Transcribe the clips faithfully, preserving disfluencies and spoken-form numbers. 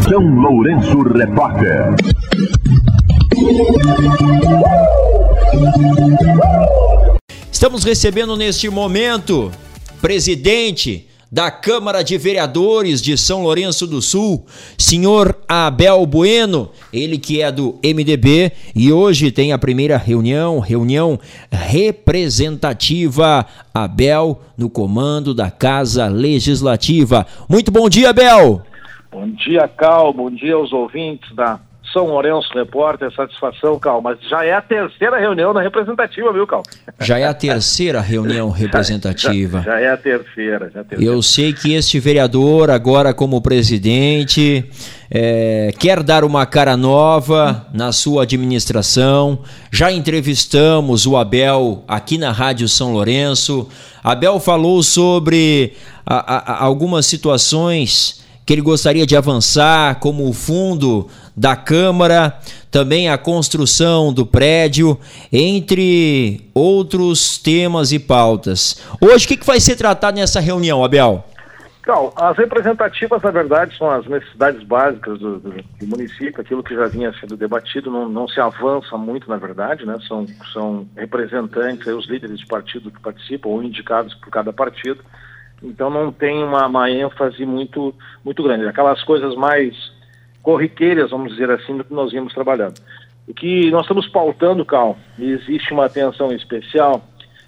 São Lourenço Repórter. Estamos recebendo neste momento presidente da Câmara de Vereadores de São Lourenço do Sul, senhor Abel Bueno, ele que é do M D B, e hoje tem a primeira reunião, reunião representativa, Abel no comando da Casa Legislativa. Muito bom dia, Abel! Bom dia, Cal, bom dia aos ouvintes da São Lourenço Repórter, satisfação, Cal, mas já é a terceira reunião na representativa, viu, Cal? Já é a terceira reunião representativa. Já, já, já é a terceira, já é a terceira. Eu sei que este vereador, agora como presidente, é, quer dar uma cara nova na sua administração. Já entrevistamos o Abel aqui na Rádio São Lourenço. Abel falou sobre a, a, algumas situações que ele gostaria de avançar, como o fundo da Câmara, também a construção do prédio, entre outros temas e pautas. Hoje, o que, que vai ser tratado nessa reunião, Abel? Cal, as representativas, na verdade, são as necessidades básicas do, do, do município, aquilo que já vinha sendo debatido, não, não se avança muito, na verdade, né? São, são representantes, aí, os líderes de partido que participam, ou indicados por cada partido. Então não tem uma, uma ênfase muito, muito grande. Aquelas coisas mais corriqueiras, vamos dizer assim, do que nós íamos trabalhando. O que nós estamos pautando, Cal, e existe uma atenção especial,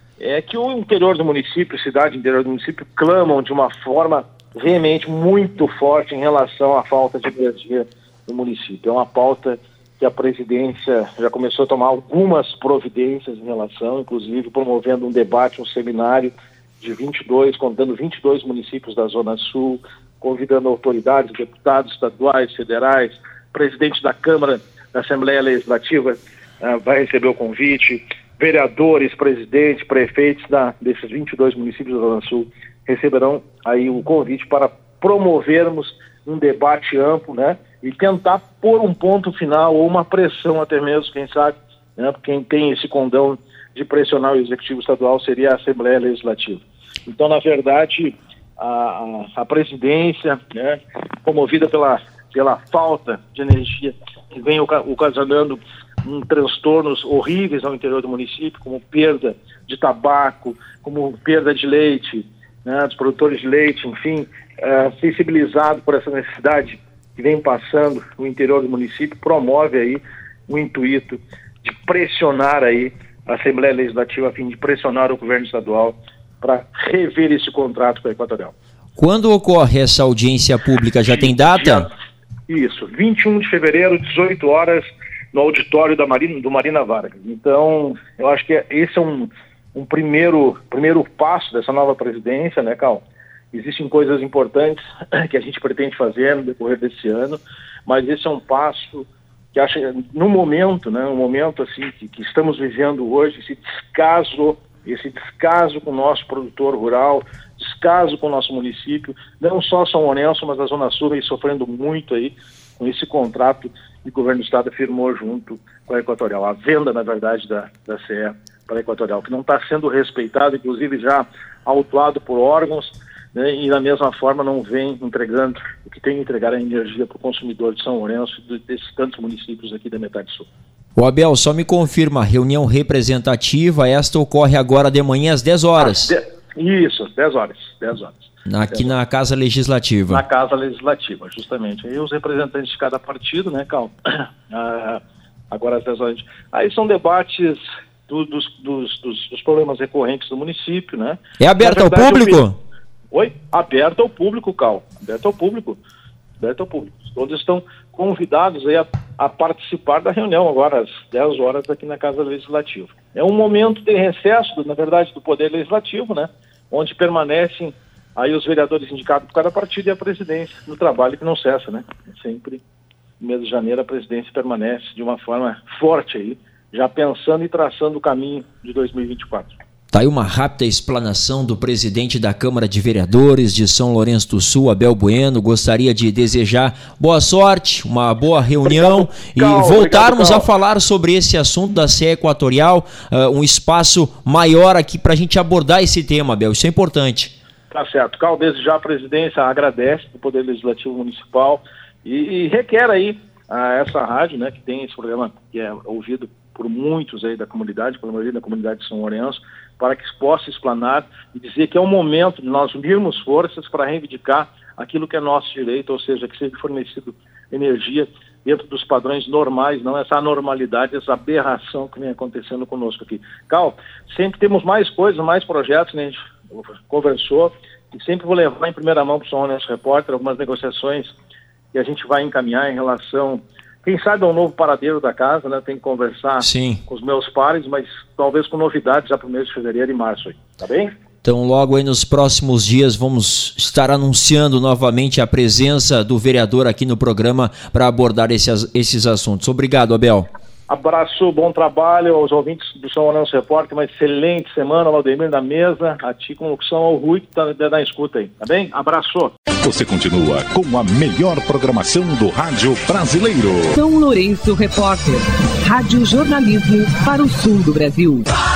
é que o interior do município, cidade interior do município, clamam de uma forma veemente muito forte em relação à falta de energia no município. É uma pauta que a presidência já começou a tomar algumas providências em relação, inclusive promovendo um debate, um seminário de vinte e dois, contando vinte e dois municípios da Zona Sul, convidando autoridades, deputados estaduais, federais, presidente da Câmara, da Assembleia Legislativa uh, vai receber o convite, vereadores, presidentes, prefeitos da, desses vinte e dois municípios da Zona Sul receberão aí o convite para promovermos um debate amplo, né, e tentar pôr um ponto final ou uma pressão até mesmo, quem sabe, né, quem tem esse condão de pressionar o Executivo Estadual seria a Assembleia Legislativa. Então, na verdade, a, a, a presidência, né, comovida pela, pela falta de energia que vem ocasionando um, transtornos horríveis ao interior do município, como perda de tabaco, como perda de leite, né, dos produtores de leite, enfim, é, sensibilizado por essa necessidade que vem passando o interior do município, promove aí o intuito de pressionar aí a Assembleia Legislativa a fim de pressionar o governo estadual para rever esse contrato com a Equatorial. Quando ocorre essa audiência pública? Já tem data? Isso, vinte e um de fevereiro, dezoito horas, no auditório da Marina, do Marina Vargas. Então, eu acho que esse é um, um primeiro, primeiro passo dessa nova presidência, né, Cal? Existem coisas importantes que a gente pretende fazer no decorrer desse ano, mas esse é um passo que acho, no momento, né, no momento assim que, que estamos vivendo hoje, esse descaso, esse descaso com o nosso produtor rural, descaso com o nosso município, não só São Lourenço, mas a Zona Sul vem sofrendo muito aí com esse contrato que o governo do estado firmou junto com a Equatorial, a venda, na verdade, da, da C E para a Equatorial, que não está sendo respeitado, inclusive já autuado por órgãos, né, e da mesma forma não vem entregando o que tem que entregar a energia para o consumidor de São Lourenço e desses tantos municípios aqui da metade sul. O Abel, só me confirma, reunião representativa, esta ocorre agora de manhã às dez horas. Ah, de... Isso, dez horas, dez horas. Aqui dez na horas. Casa Legislativa. Na Casa Legislativa, justamente. Aí os representantes de cada partido, né, Cal? Ah, agora às dez horas. Aí são debates do, dos, dos, dos, dos problemas recorrentes do município, né? É aberto verdade, ao público? Eu... Oi? Aberto ao público, Cal. Aberto ao público. Aberto ao público. Todos estão convidados aí a, a participar da reunião agora às dez horas aqui na Casa Legislativa. É um momento de recesso, na verdade, do Poder Legislativo, né? Onde permanecem aí os vereadores indicados por cada partido e a presidência no trabalho que não cessa, né? Sempre no mês de janeiro a presidência permanece de uma forma forte aí, já pensando e traçando o caminho de dois mil e vinte e quatro. Tá aí uma rápida explanação do presidente da Câmara de Vereadores de São Lourenço do Sul, Abel Bueno. Gostaria de desejar boa sorte, uma boa reunião obrigado, e Cal, voltarmos obrigado, a falar sobre esse assunto da C E Equatorial, uh, um espaço maior aqui para a gente abordar esse tema, Abel. Isso é importante. Tá certo. Cal, desde já a presidência agradece do Poder Legislativo Municipal E, e requer aí a essa rádio, né, que tem esse programa que é ouvido por muitos aí da comunidade, pela maioria da comunidade de São Lourenço, para que possa explanar e dizer que é o momento de nós unirmos forças para reivindicar aquilo que é nosso direito, ou seja, que seja fornecido energia dentro dos padrões normais, não essa anormalidade, essa aberração que vem acontecendo conosco aqui. Cal, sempre temos mais coisas, mais projetos, né, a gente conversou, e sempre vou levar em primeira mão para o São Lourenço Repórter algumas negociações que a gente vai encaminhar em relação, quem sabe, ao novo paradeiro da casa, né? Tem que conversar Sim. com os meus pares, mas talvez com novidades já para o mês de fevereiro e março aí, tá bem? Então, logo aí nos próximos dias, vamos estar anunciando novamente a presença do vereador aqui no programa para abordar esses, esses assuntos. Obrigado, Abel. Abraço, bom trabalho aos ouvintes do São Lourenço Repórter, uma excelente semana, o Aldemir na mesa, a ti com locução ao Rui, que está na escuta aí, tá bem? Abraço. Você continua com a melhor programação do rádio brasileiro. São Lourenço Repórter, rádio jornalismo para o sul do Brasil.